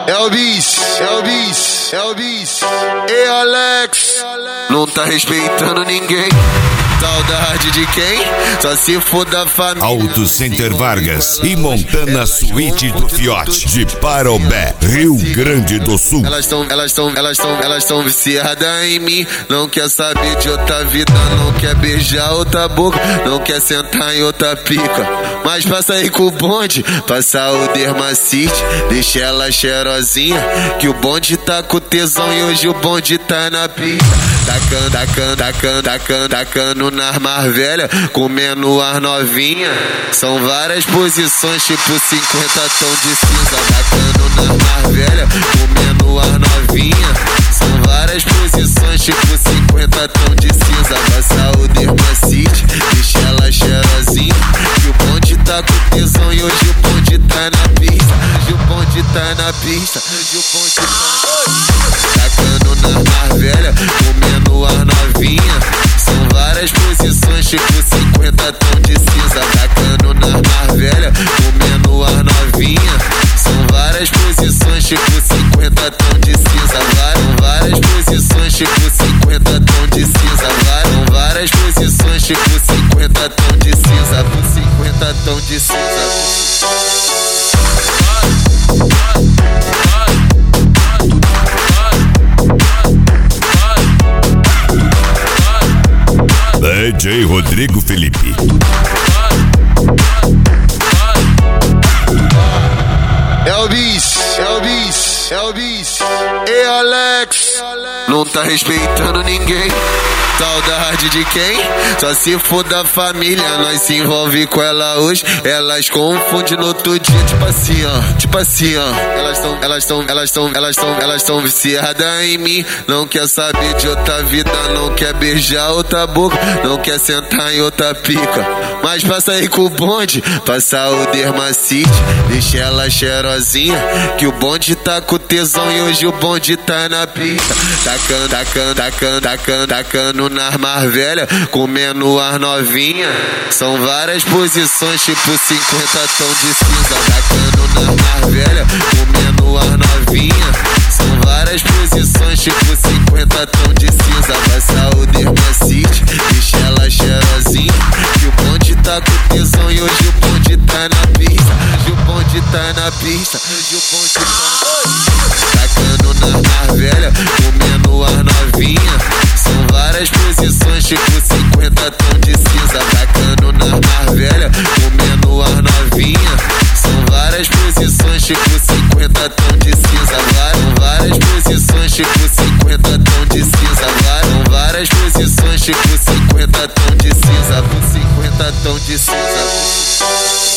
Elvis, e Alex, não tá respeitando ninguém. Saudade de quem? Só se for da família. Auto Center Vargas e Montana Suíte do Fiote, de Parobé, Rio Grande do Sul. Elas tão viciadas em mim. Não quer saber de outra vida, não quer beijar outra boca, não quer sentar em outra pica. Mas pra sair com o bonde, passar o Dermacite, deixa ela cheirosinha, que o bonde tá com tesão e hoje o bonde tá na pista. Tacando nas mais velha, comendo as novinha. São várias posições, tipo 50 tons de cinza. Tacando nas mais velha, comendo as novinha. São várias posições, tipo 50 tons de cinza. Passar o Dermacite, deixa ela cheirosinha, que o bonde tá com tesão e hoje o bonde tá na pista. Hoje o bonde tá na pista. Hoje o bonde tá na pista. Tacando nas mais velha, comendo as novinha. São várias posições, tipo 50 tons de cinza. Tacando nas mais velha, comendo as novinha. São várias posições, tipo 50 tons de cinza. Várias posições, tipo 50 tons de cinza. Várias posições, tipo 50 tons de cinza. Por 50 tons de cinza. DJ Rodrigo Felipe. Elvis, e Alex, não tá respeitando ninguém. Saudade de quem? Só se for da família. Nós se envolve com ela hoje, elas confundem no outro dia. Tipo assim, ó. Elas tão viciadas em mim. Não quer saber de outra vida, não quer beijar outra boca, não quer sentar em outra pica. Mas pra sair com o bonde, passar o Dermacite, deixa ela cheirosinha, que o bonde tá com tesão e hoje o bonde tá na pista. Tacando nas mais velha, comendo as novinha. São várias posições, tipo 50 tons de cinza. Tacando nas mais velha, comendo as novinha. São várias posições, tipo 50 tons de cinza. Passar o Dermacite, deixa ela cheirosinha, que o bonde tá com tesão e hoje o bonde tá na pista. Hoje o bonde tá na pista. Hoje o bonde tá na pista. Tacando nas mais velha, comendo as novinha. São várias posições, tipo 50 tons de cinza. Tacando nas mais velha, comendo as novinha. São várias posições, tipo 50 tons de cinza. Várias posições, tipo 50 tons de cinza. Várias posições, tipo 50 tons de cinza. Por 50 tons de cinza.